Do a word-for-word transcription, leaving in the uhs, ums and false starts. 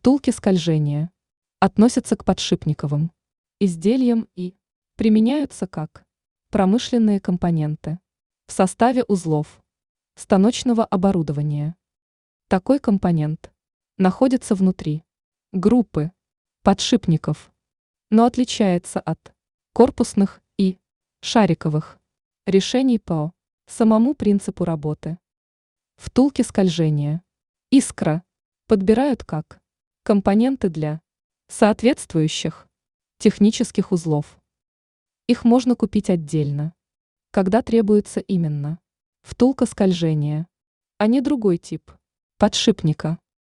Втулки скольжения относятся к подшипниковым изделиям и применяются как промышленные компоненты в составе узлов станочного оборудования. Такой компонент находится внутри группы подшипников, но отличается от корпусных и шариковых решений по самому принципу работы. Втулки скольжения «Искра» подбирают как компоненты для соответствующих технических узлов. Их можно купить отдельно, когда требуется именно втулка скольжения, а не другой тип подшипника.